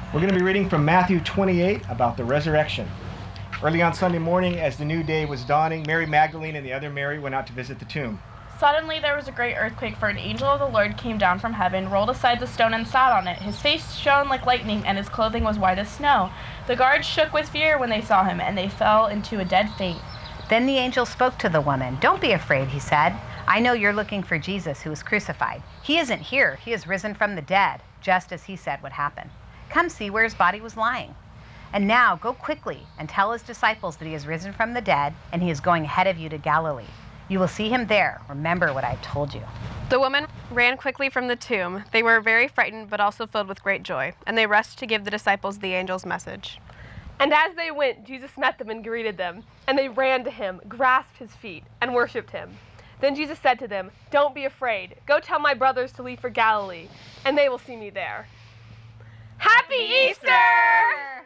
We're going to be reading from Matthew 28 about the resurrection. Early on Sunday morning, as the new day was dawning, Mary Magdalene and the other Mary went out to visit the tomb. Suddenly there was a great earthquake, for an angel of the Lord came down from heaven, rolled aside the stone, and sat on it. His face shone like lightning, and his clothing was white as snow. The guards shook with fear when they saw him, and they fell into a dead faint. Then the angel spoke to the woman. "Don't be afraid," he said. "I know you're looking for Jesus who was crucified. He isn't here. He has risen from the dead, just as he said would happen. Come see where his body was lying. And now go quickly and tell his disciples that he has risen from the dead, and he is going ahead of you to Galilee. You will see him there. Remember what I've told you." The women ran quickly from the tomb. They were very frightened, but also filled with great joy, and they rushed to give the disciples the angel's message. And as they went, Jesus met them and greeted them. And they ran to him, grasped his feet, and worshipped him. Then Jesus said to them, "Don't be afraid. Go tell my brothers to leave for Galilee, and they will see me there." Happy Easter!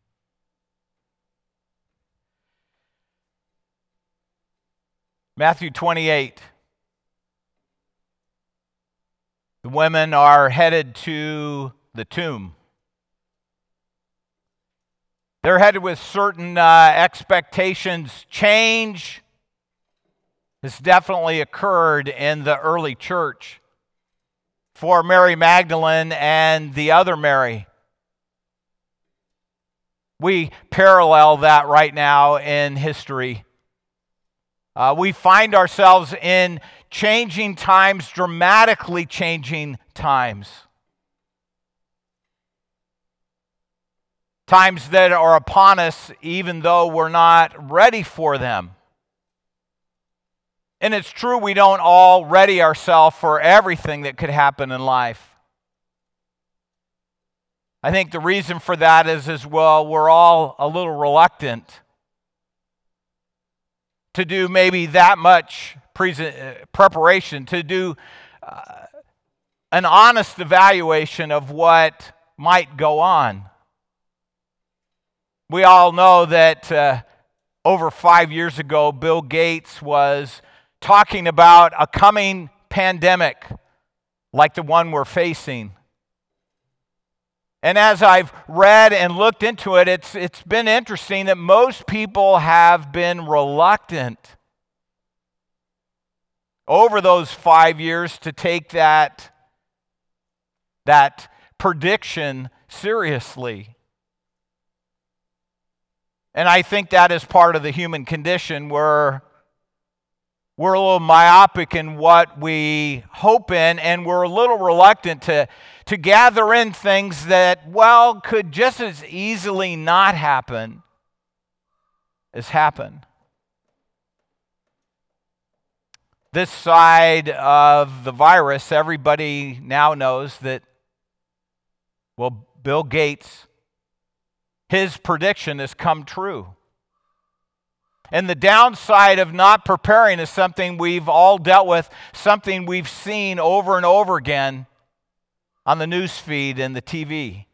Matthew 28. The women are headed to the tomb. They're headed with certain expectations. Change has definitely occurred in the early church for Mary Magdalene and the other Mary. We parallel that right now in history. We find ourselves in changing times, dramatically changing times. Times that are upon us even though we're not ready for them. And it's true we don't all ready ourselves for everything that could happen in life. I think the reason for that is as well, we're all a little reluctant to do maybe that much preparation, to do an honest evaluation of what might go on. We all know that over 5 years ago, Bill Gates was talking about a coming pandemic like the one we're facing. And as I've read and looked into it, it's been interesting that most people have been reluctant over those 5 years to take that prediction seriously. And I think that is part of the human condition. We're a little myopic in what we hope in, and we're a little reluctant to gather in things that, well, could just as easily not happen as happen. This side of the virus, everybody now knows that, well, Bill Gates, his prediction has come true. And the downside of not preparing is something we've all dealt with, something we've seen over and over again on the news feed and the TV.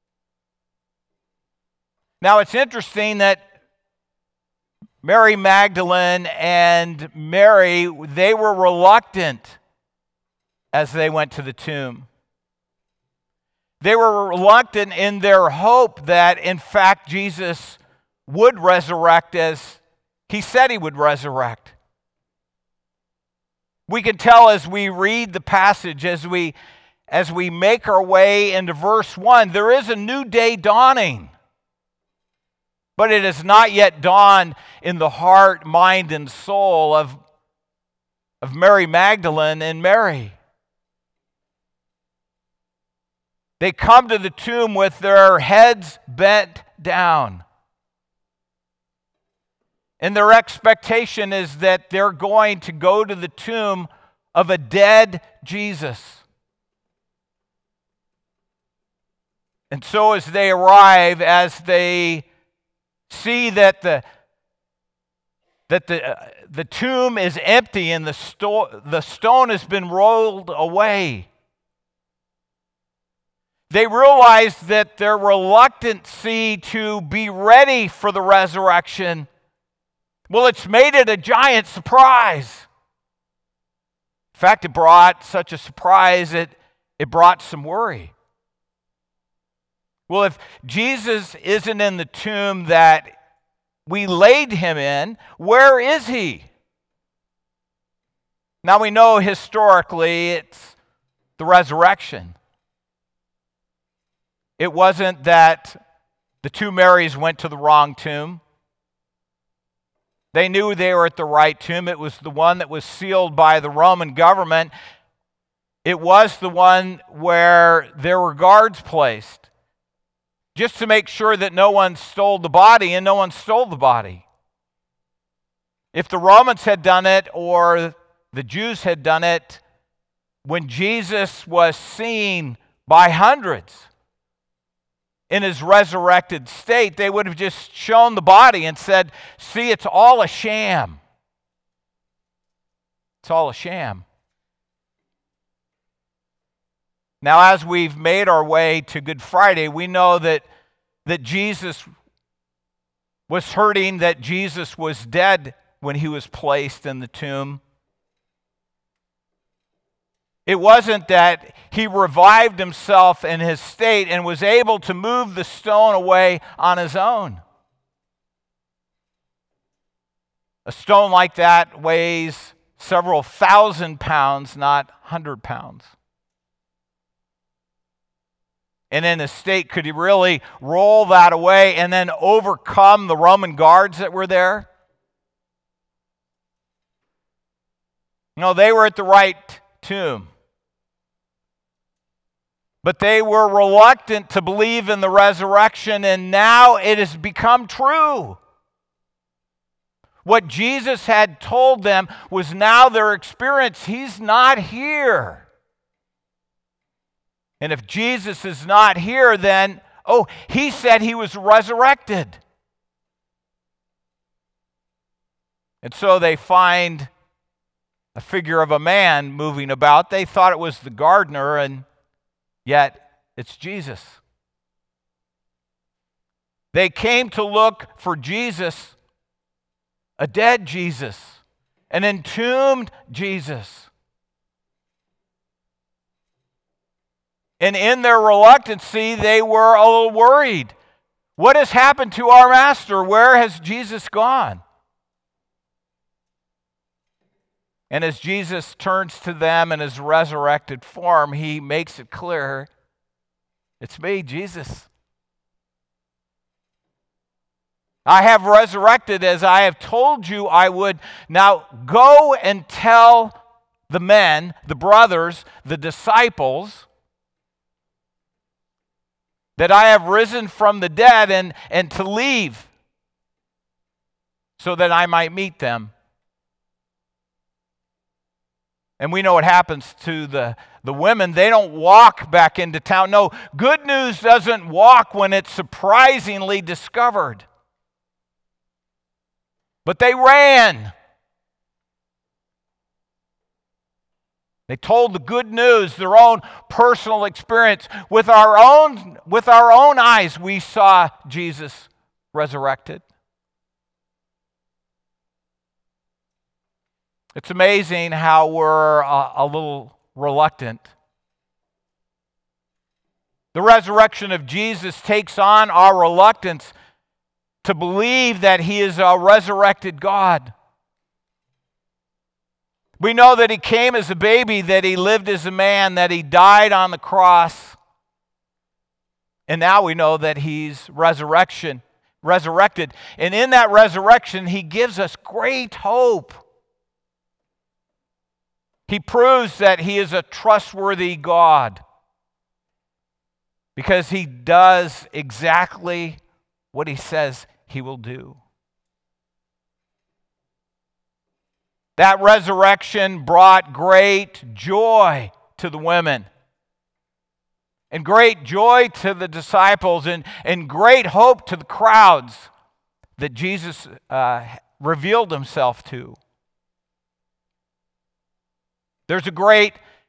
Now, it's interesting that Mary Magdalene and Mary, they were reluctant as they went to the tomb. They were reluctant in their hope that, in fact, Jesus would resurrect as he said he would resurrect. We can tell as we read the passage, as we make our way into verse 1, there is a new day dawning. But it has not yet dawned in the heart, mind, and soul of Mary Magdalene and Mary. They come to the tomb with their heads bent down. And their expectation is that they're going to go to the tomb of a dead Jesus. And so as they arrive, as they see that the tomb is empty and the stone has been rolled away, they realize that their reluctancy to be ready for the resurrection, well, it's made it a giant surprise. In fact, it brought such a surprise, it brought some worry. Well, if Jesus isn't in the tomb that we laid him in, where is he? Now we know historically it's the resurrection. It wasn't that the two Marys went to the wrong tomb. They knew they were at the right tomb. It was the one that was sealed by the Roman government. It was the one where there were guards placed, just to make sure that no one stole the body, and no one stole the body. If the Romans had done it or the Jews had done it, when Jesus was seen by hundreds in his resurrected state, they would have just shown the body and said, "See, it's all a sham. It's all a sham." Now, as we've made our way to Good Friday, we know that Jesus was hurting, that Jesus was dead when he was placed in the tomb. It wasn't that he revived himself in his state and was able to move the stone away on his own. A stone like that weighs several thousand pounds, not 100 pounds. And in his state, could he really roll that away and then overcome the Roman guards that were there? No, they were at the right tomb. But they were reluctant to believe in the resurrection, and now it has become true. What Jesus had told them was now their experience. He's not here. And if Jesus is not here, then, he said he was resurrected. And so they find a figure of a man moving about. They thought it was the gardener, and yet it's Jesus. They came to look for Jesus, a dead Jesus, an entombed Jesus. And in their reluctancy, they were a little worried. What has happened to our master? Where has Jesus gone? And as Jesus turns to them in his resurrected form, he makes it clear, it's me, Jesus. I have resurrected as I have told you I would. Now go and tell the men, the brothers, the disciples, that I have risen from the dead and to leave so that I might meet them. And we know what happens to the women. They don't walk back into town. No, good news doesn't walk when it's surprisingly discovered. But they ran. They told the good news, their own personal experience. With our own eyes, we saw Jesus resurrected. It's amazing how we're a little reluctant. The resurrection of Jesus takes on our reluctance to believe that he is a resurrected God. We know that he came as a baby, that he lived as a man, that he died on the cross. And now we know that he's resurrected. And in that resurrection, he gives us great hope. He proves that he is a trustworthy God because he does exactly what he says he will do. That resurrection brought great joy to the women, and great joy to the disciples, and great hope to the crowds that Jesus revealed himself to. There's a great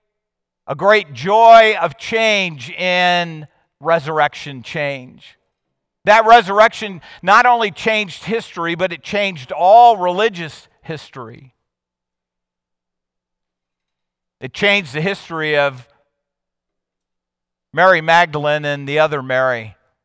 joy of change in resurrection change. That resurrection not only changed history, but it changed all religious history. It changed the history of Mary Magdalene and the other Mary,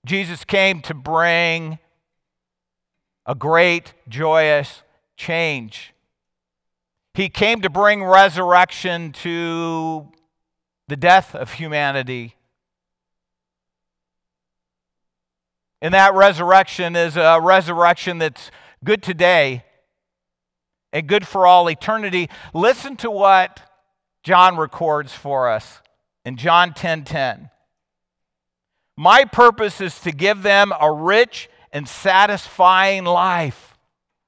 Jesus came to bring a great, joyous change. He came to bring resurrection to the death of humanity. And that resurrection is a resurrection that's good today and good for all eternity. Listen to what John records for us in John 10:10. My purpose is to give them a rich and satisfying life.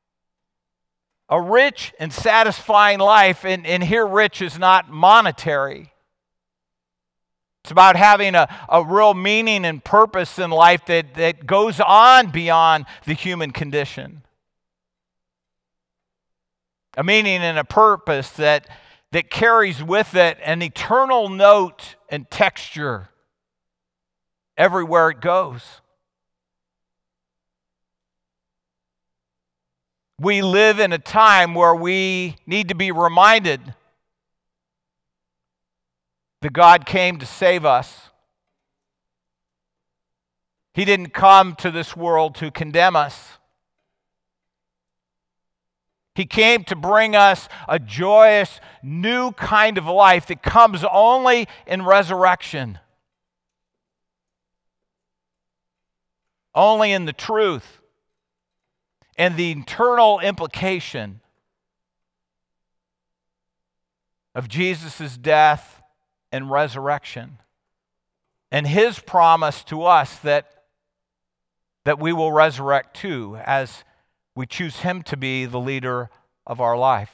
A rich and satisfying life, and here rich is not monetary. It's about having a real meaning and purpose in life that goes on beyond the human condition. A meaning and a purpose that carries with it an eternal note and texture everywhere it goes. We live in a time where we need to be reminded that God came to save us. He didn't come to this world to condemn us. He came to bring us a joyous, new kind of life that comes only in resurrection. Only in the truth and the eternal implication of Jesus' death and resurrection, and His promise to us that we will resurrect too as we choose Him to be the leader of our life.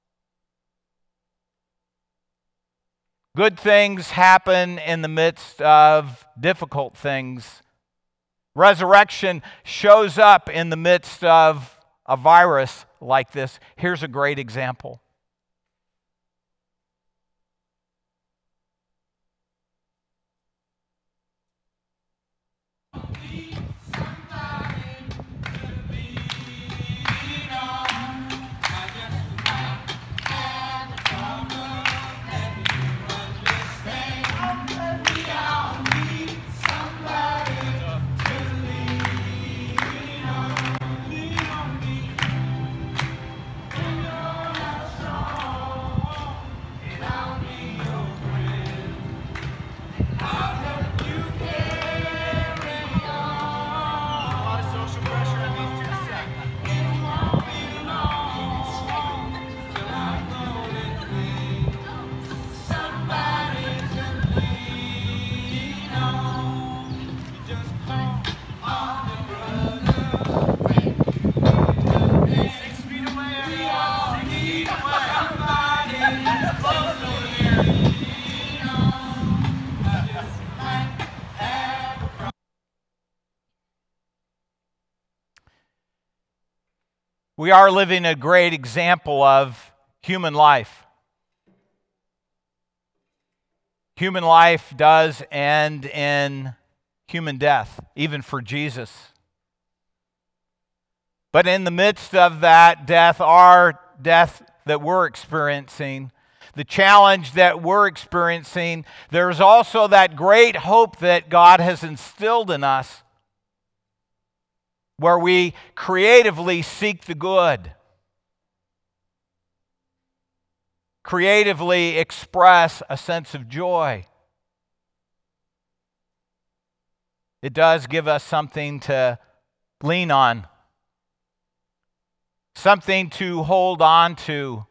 Good things happen in the midst of difficult things. Resurrection shows up in the midst of a virus like this. Here's a great example. We are living a great example of human life. Human life does end in human death, even for Jesus. But in the midst of that death, our death that we're experiencing, the challenge that we're experiencing, there's also that great hope that God has instilled in us, where we creatively seek the good, creatively express a sense of joy. It does give us something to lean on, something to hold on to.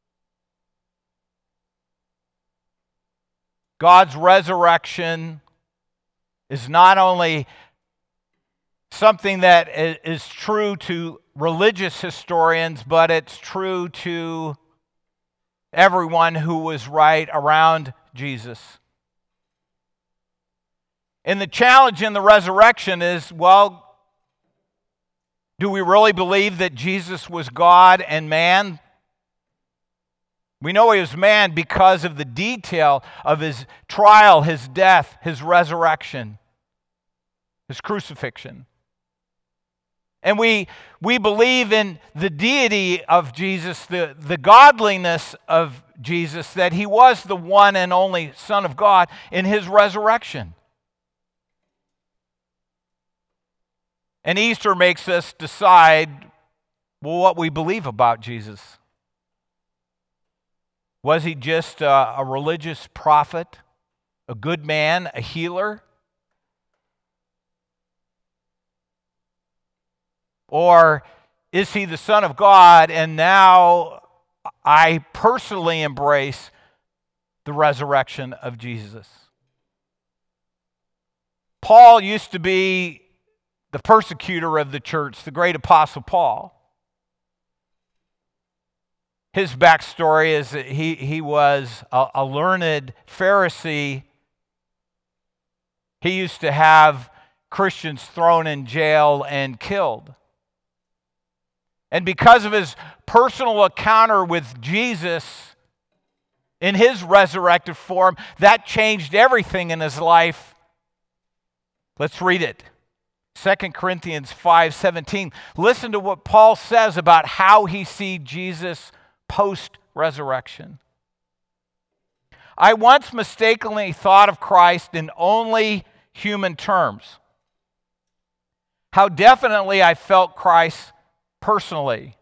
God's resurrection is not only something that is true to religious historians, but it's true to everyone who was right around Jesus. And the challenge in the resurrection is, well, do we really believe that Jesus was God and man? We know He was man because of the detail of His trial, His death, His resurrection, His crucifixion. And we believe in the deity of Jesus, the godliness of Jesus, that He was the one and only Son of God in His resurrection. And Easter makes us decide, well, what we believe about Jesus. Was he just a religious prophet, a good man, a healer? Or is he the Son of God, and now I personally embrace the resurrection of Jesus? Paul used to be the persecutor of the church, the great apostle Paul. His backstory is that he was a learned Pharisee. He used to have Christians thrown in jail and killed. And because of his personal encounter with Jesus in his resurrected form, that changed everything in his life. Let's read it. 2 Corinthians 5:17. Listen to what Paul says about how he sees Jesus post-resurrection. I once mistakenly thought of Christ in only human terms. How definitely I felt Christ personally.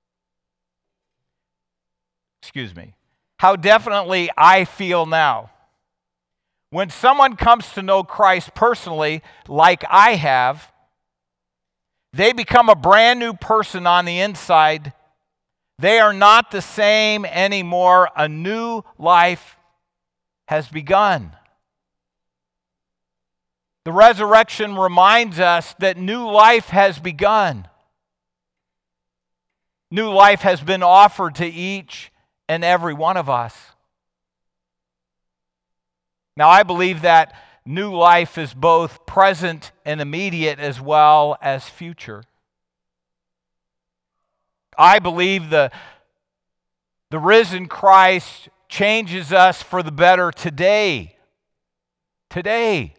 How definitely I feel now. When someone comes to know Christ personally, like I have, they become a brand new person on the inside. They are not the same anymore. A new life has begun. The resurrection reminds us that new life has begun. New life has been offered to each and every one of us. Now, I believe that new life is both present and immediate as well as future. I believe the risen Christ changes us for the better today. Today.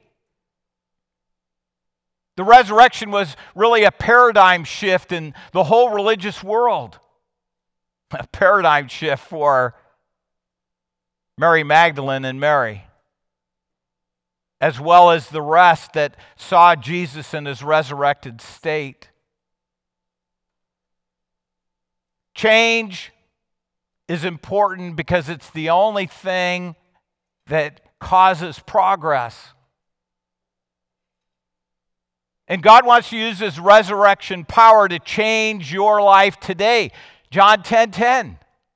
The resurrection was really a paradigm shift in the whole religious world. A paradigm shift for Mary Magdalene and Mary, as well as the rest that saw Jesus in his resurrected state. Change is important because it's the only thing that causes progress. And God wants to use his resurrection power to change your life today. John 10:10.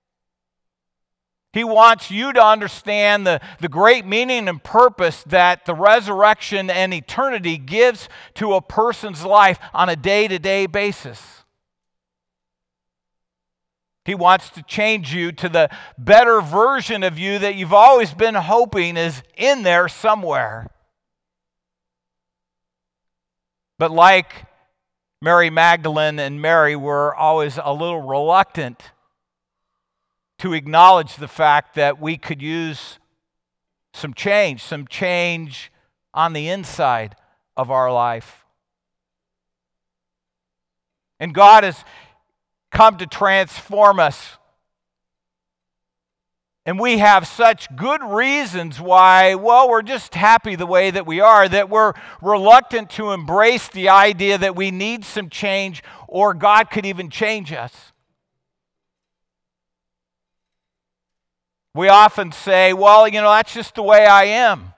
He wants you to understand the great meaning and purpose that the resurrection and eternity gives to a person's life on a day-to-day basis. He wants to change you to the better version of you that you've always been hoping is in there somewhere. But like Mary Magdalene and Mary were always a little reluctant to acknowledge the fact that we could use some change on the inside of our life. And God has come to transform us. And we have such good reasons why, well, we're just happy the way that we are, that we're reluctant to embrace the idea that we need some change or God could even change us. We often say, well, that's just the way I am.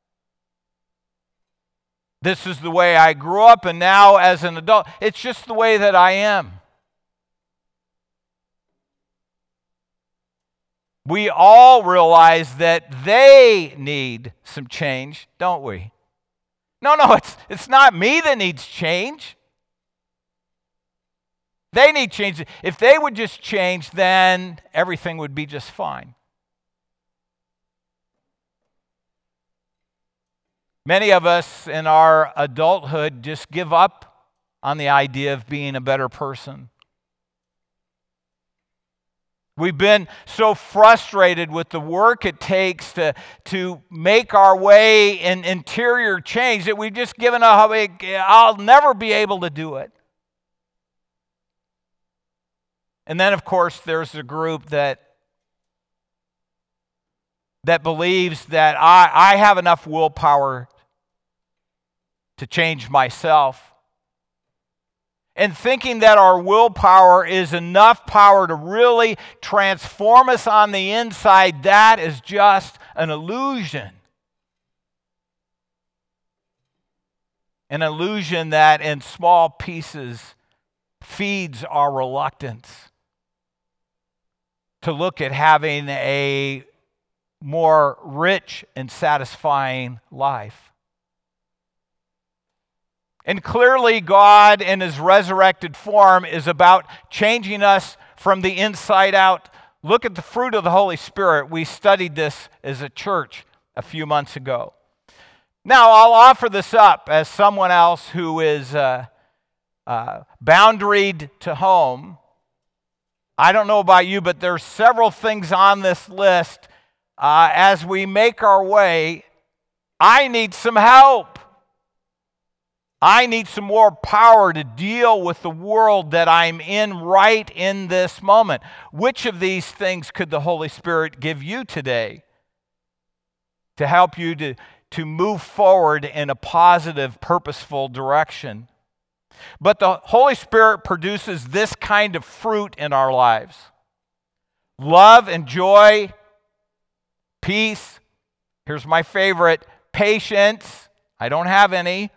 This is the way I grew up, and now as an adult, it's just the way that I am. We all realize that they need some change, don't we? No, it's not me that needs change. They need change. If they would just change, then everything would be just fine. Many of us in our adulthood just give up on the idea of being a better person. We've been so frustrated with the work it takes to make our way in interior change that we've just given up. I'll never be able to do it. And then, of course, there's a group that believes that I have enough willpower to change myself. and thinking that our willpower is enough power to really transform us on the inside, that is just an illusion. An illusion that in small pieces feeds our reluctance to look at having a more rich and satisfying life. And clearly, God in His resurrected form is about changing us from the inside out. Look at the fruit of the Holy Spirit. We studied this as a church a few months ago. Now, I'll offer this up as someone else who is boundaried to home. I don't know about you, but there's several things on this list. As we make our way, I need some help. I need some more power to deal with the world that I'm in right in this moment. Which of these things could the Holy Spirit give you today to help you to move forward in a positive, purposeful direction? But the Holy Spirit produces this kind of fruit in our lives: love and joy, peace. Here's my favorite: patience. I don't have any.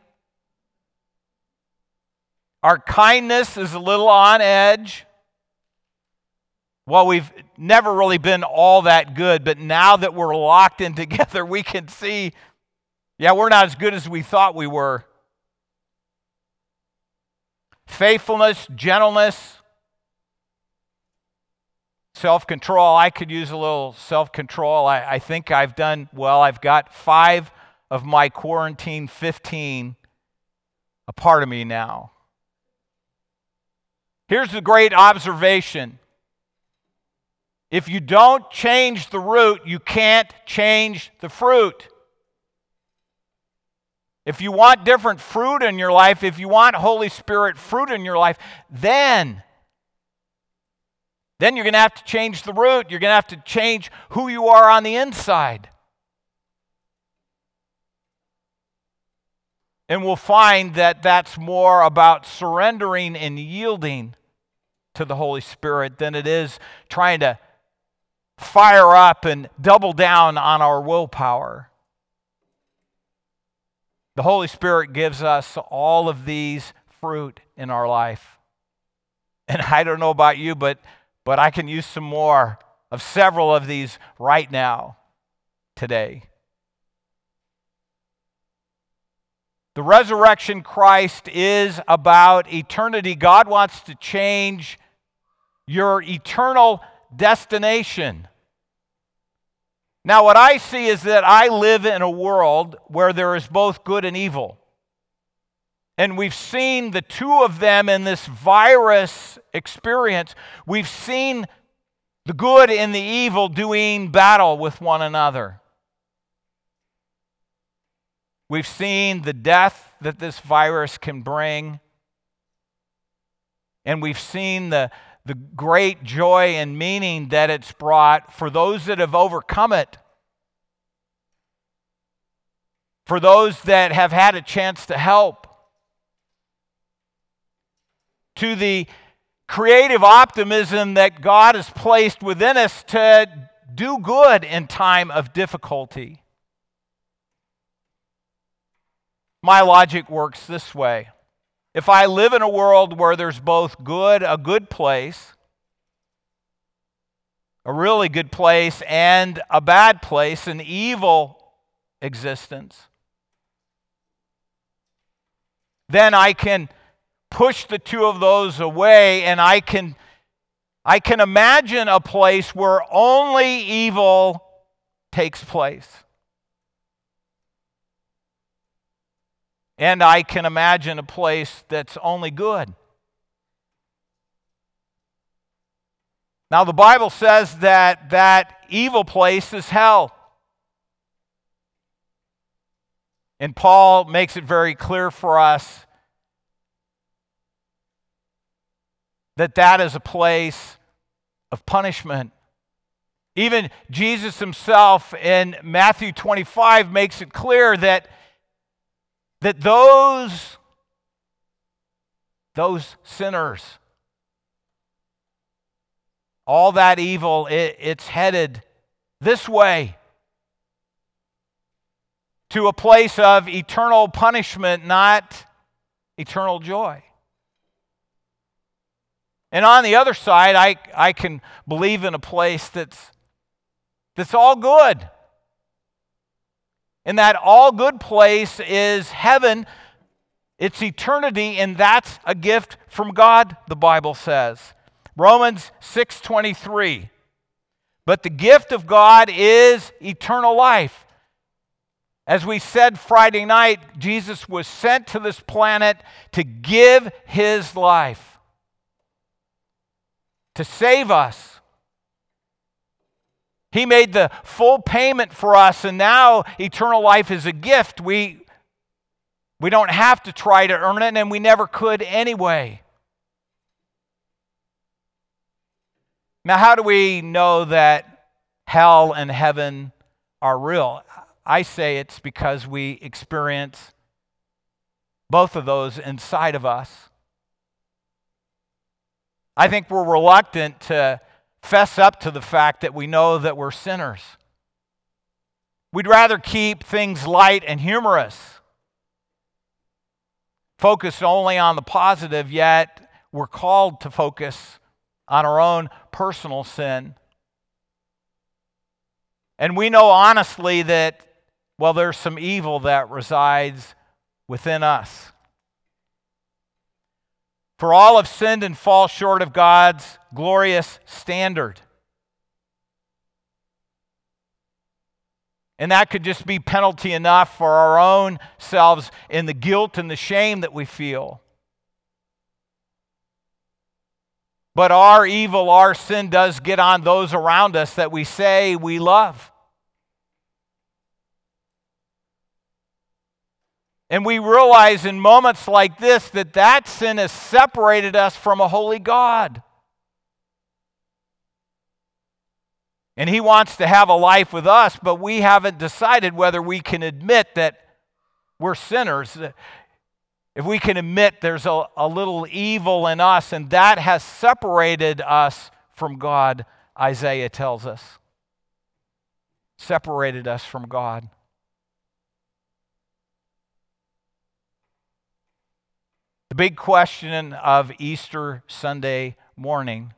Our kindness is a little on edge. Well, we've never really been all that good, but now that we're locked in together, we can see, yeah, we're not as good as we thought we were. Faithfulness, gentleness, self-control. I could use a little self-control. I think I've done well. I've got 5 of my quarantine 15 a part of me now. Here's the great observation. If you don't change the root, you can't change the fruit. If you want different fruit in your life, if you want Holy Spirit fruit in your life, then you're going to have to change the root. You're going to have to change who you are on the inside. And we'll find that that's more about surrendering and yielding to the Holy Spirit than it is trying to fire up and double down on our willpower. The Holy Spirit gives us all of these fruit in our life. And I don't know about you, but I can use some more of several of these right now, today. The resurrection Christ is about eternity. God wants to change your eternal destination. Now, what I see is that I live in a world where there is both good and evil. And we've seen the two of them in this virus experience. We've seen the good and the evil doing battle with one another. We've seen the death that this virus can bring. And we've seen the great joy and meaning that it's brought for those that have overcome it. For those that have had a chance to help. To the creative optimism that God has placed within us to do good in time of difficulty. My logic works this way. If I live in a world where there's both good, a good place, a really good place, and a bad place, an evil existence, then I can push the two of those away, and I can imagine a place where only evil takes place. And I can imagine a place that's only good. Now, the Bible says that evil place is hell. And Paul makes it very clear for us that is a place of punishment. Even Jesus himself in Matthew 25 makes it clear that those those sinners. All that evil, it's headed this way, to a place of eternal punishment, not eternal joy. And on the other side, I can believe in a place that's all good. And that all good place is heaven. It's eternity, and that's a gift from God, the Bible says. Romans 6:23. But the gift of God is eternal life. As we said Friday night, Jesus was sent to this planet to give his life, to save us. He made the full payment for us, and now eternal life is a gift. We don't have to try to earn it, and we never could anyway. Now, how do we know that hell and heaven are real? I say it's because we experience both of those inside of us. I think we're reluctant to fess up to the fact that we know that we're sinners. We'd rather keep things light and humorous, focus only on the positive, yet we're called to focus on our own personal sin. And we know honestly that, well, there's some evil that resides within us. For all have sinned and fall short of God's glorious standard. And that could just be penalty enough for our own selves in the guilt and the shame that we feel. But our evil, our sin does get on those around us that we say we love. And we realize in moments like this that sin has separated us from a holy God. And he wants to have a life with us, but we haven't decided whether we can admit that we're sinners. If we can admit there's a little evil in us, and that has separated us from God, Isaiah tells us. Separated us from God. The big question of Easter Sunday morning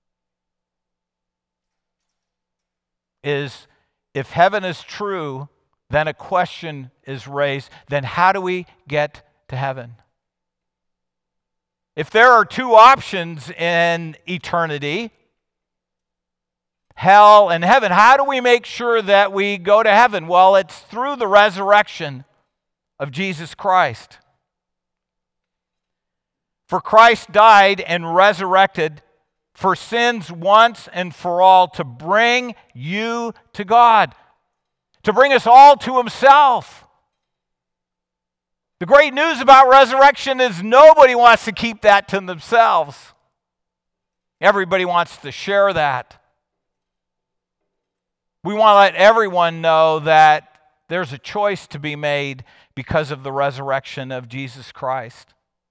is, if heaven is true, then a question is raised. Then how do we get to heaven? If there are two options in eternity, hell and heaven, how do we make sure that we go to heaven? Well, it's through the resurrection of Jesus Christ. For Christ died and resurrected for sins once and for all, to bring you to God, to bring us all to himself. The great news about resurrection is nobody wants to keep that to themselves. Everybody wants to share that. We want to let everyone know that there's a choice to be made because of the resurrection of Jesus Christ.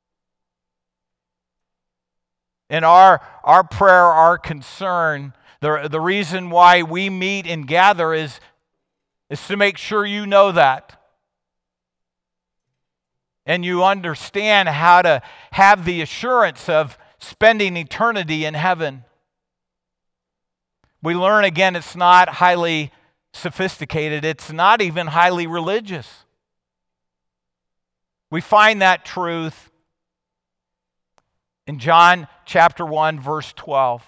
And our prayer, our concern, the reason why we meet and gather is to make sure you know that. And you understand how to have the assurance of spending eternity in heaven. We learn again, it's not highly sophisticated. It's not even highly religious. We find that truth in John chapter 1, verse 12.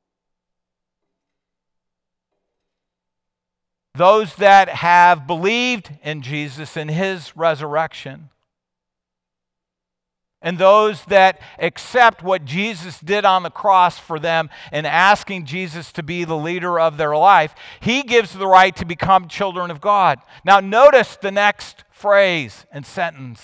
Those that have believed in Jesus and his resurrection, and those that accept what Jesus did on the cross for them and asking Jesus to be the leader of their life, he gives the right to become children of God. Now notice the next phrase and sentence.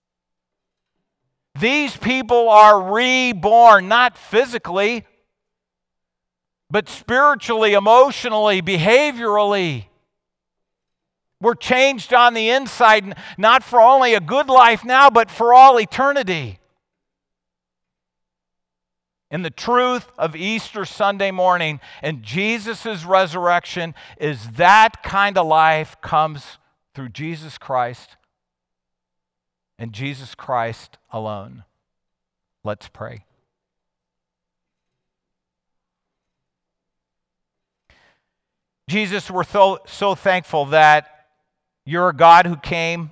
These people are reborn, not physically, but spiritually, emotionally, behaviorally. We're changed on the inside, not for only a good life now, but for all eternity. in the truth of Easter Sunday morning and Jesus' resurrection is that kind of life comes through Jesus Christ and Jesus Christ alone. Let's pray. Jesus, we're so thankful that you're a God who came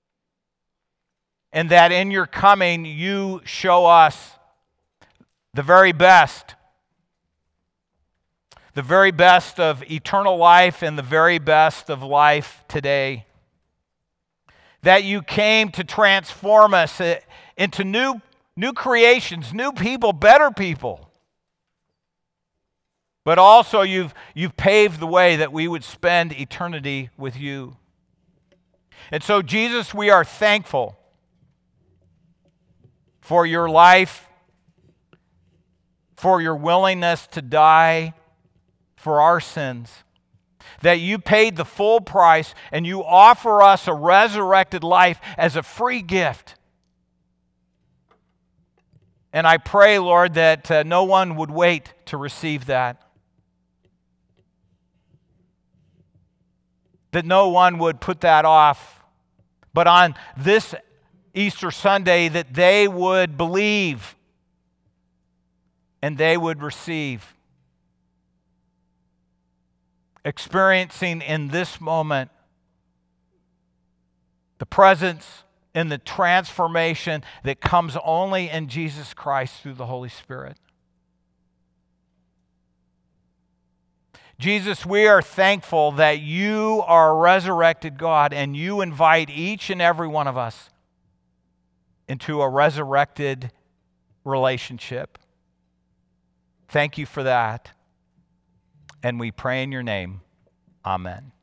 and that in your coming you show us the very best of eternal life and the very best of life today. That you came to transform us into new creations, new people, better people. But also you've paved the way that we would spend eternity with you. And so, Jesus, we are thankful for your life, for your willingness to die for our sins, that you paid the full price and you offer us a resurrected life as a free gift. And I pray, Lord, that no one would wait to receive that. That no one would put that off. But on this Easter Sunday, that they would believe and they would receive. Experiencing in this moment the presence and the transformation that comes only in Jesus Christ through the Holy Spirit. Jesus, we are thankful that you are a resurrected God and you invite each and every one of us into a resurrected relationship. Thank you for that. And we pray in your name. Amen.